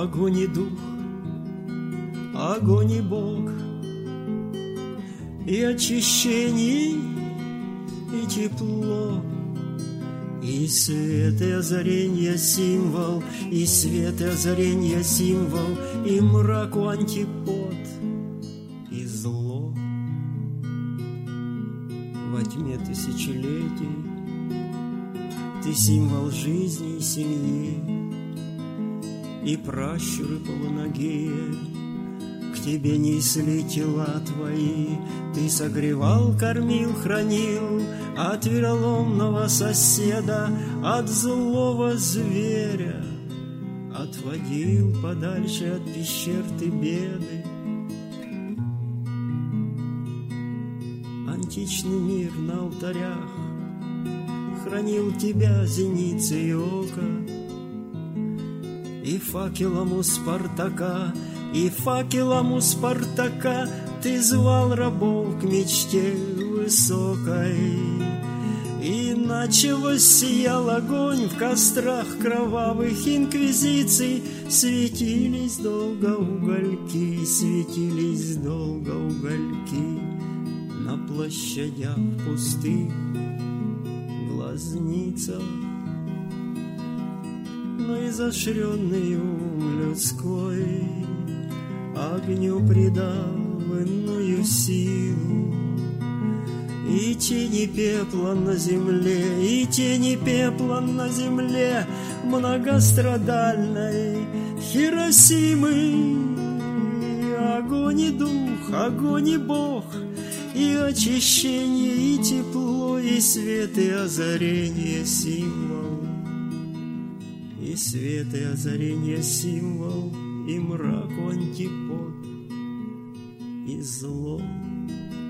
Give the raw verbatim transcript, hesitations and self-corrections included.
Огонь и дух, огонь и Бог, и очищение, и тепло, и свет, и озаренье символ, и свет, и озаренье символ, и мраку антипод, и зло. Во тьме тысячелетий ты символ жизни и семьи, и пращуры полуногие к тебе несли тела твои. Ты согревал, кормил, хранил от вероломного соседа, от злого зверя, отводил подальше от пещер ты беды. Античный мир на алтарях хранил тебя зеницей и ока, и факелом у Спартака, и факелом у Спартака ты звал рабов к мечте высокой. Иначе воссиял огонь в кострах кровавых инквизиций, светились долго угольки, светились долго угольки на площадях пустых глазницах. Но изощренный ум людской огню придал иную силу, и тени пепла на земле, и тени пепла на земле многострадальной Хиросимы. Огонь и дух, огонь и Бог, и очищение, и тепло, и свет, и озарение символ, и свет, и озарение символ, и мрак антипод, и зло.